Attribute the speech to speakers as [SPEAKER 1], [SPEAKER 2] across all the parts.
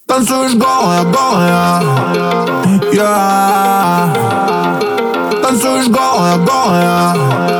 [SPEAKER 1] Танцуешь голая, голая, yeah. Танцуешь голая, голая,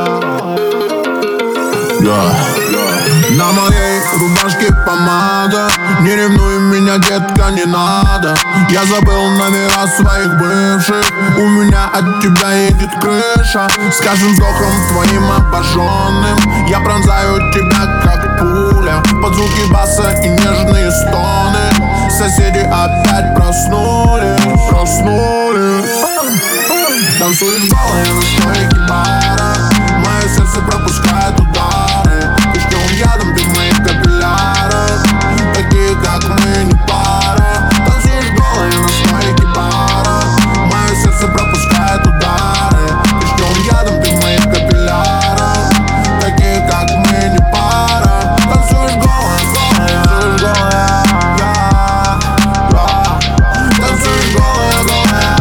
[SPEAKER 1] yeah. На моей рубашке помада. Не ревнуй меня, детка, не надо. Я забыл номера своих бывших. У меня от тебя едет крыша. С каждым вздохом твоим обожженным я пронзаю тебя, как пуля. Под звуки баса и нежные стоны соседи опять проснулись. Танцуешь голая на стойке бара. Мое сердце пропускает удары. Пешком ядом ты в моих капиллярах. Такие, как мы, не пара. Танцуешь голая на стойке бара. Мое сердце пропускает удары. Пешком ядом ты в моих капиллярах. Такие, как мы, не пара. Танцуешь голая, голая, танцуешь голая, yeah. Танцуешь голая, голая,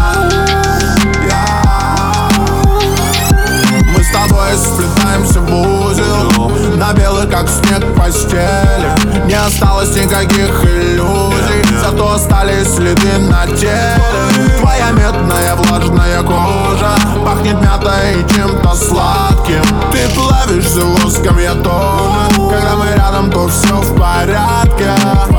[SPEAKER 1] yeah. Мы с тобой сплетаемся в узел, на белый как снег постели. Не осталось никаких иллюзий, зато остались следы на теле. Твоя медная влажная кожа пахнет мятой и чем-то сладким. Ты плавишься воском, я тоже. Когда мы рядом, то все в порядке.